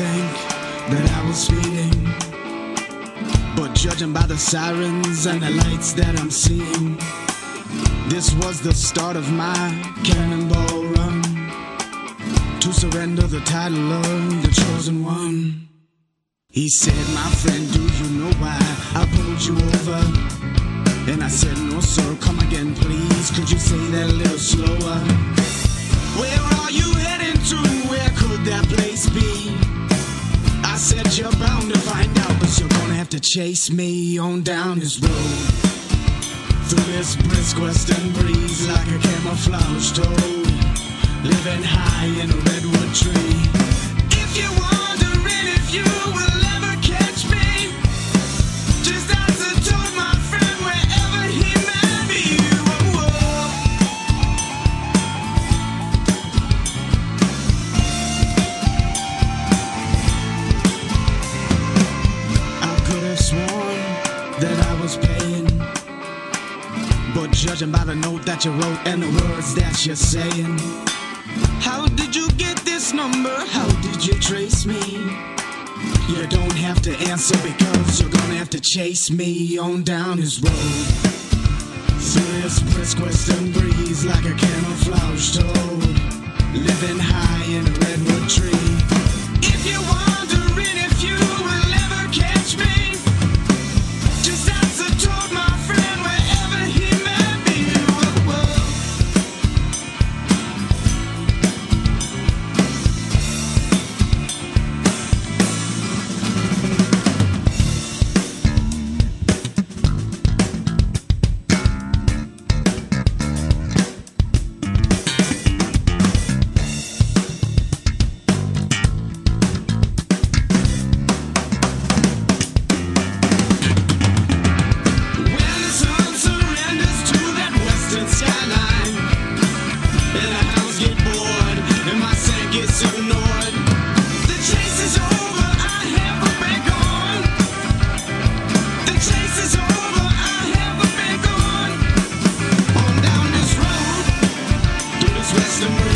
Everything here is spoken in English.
think that I was speeding, but judging by the sirens and the lights that I'm seeing, this was the start of my cannonball run to surrender the title of the chosen one. He said, my friend, do you know why I pulled you over? And I said, no sir, come again please, could you say that a little slower? Where are you heading to, where could that place be? I said, you're bound to find out, but you're gonna have to chase me on down this road, through this brisk western breeze, like a camouflage toad, living high in a redwood tree. If you're wondering if you will ever catch me, just ask the toad, my friend, wherever he may be. Whoa, whoa. I could have sworn that I was paying, but judging by the note that you wrote and the words that you're saying, how did you get this number? How did you trace me? You don't have to answer, because you're gonna have to chase me on down this road, through this brisk western breeze, like a camouflage toad, living high in a redwood tree. If you're wondering if you will ever catch me, just ask the toad, my friend, wherever he may be. Whoa, whoa. Western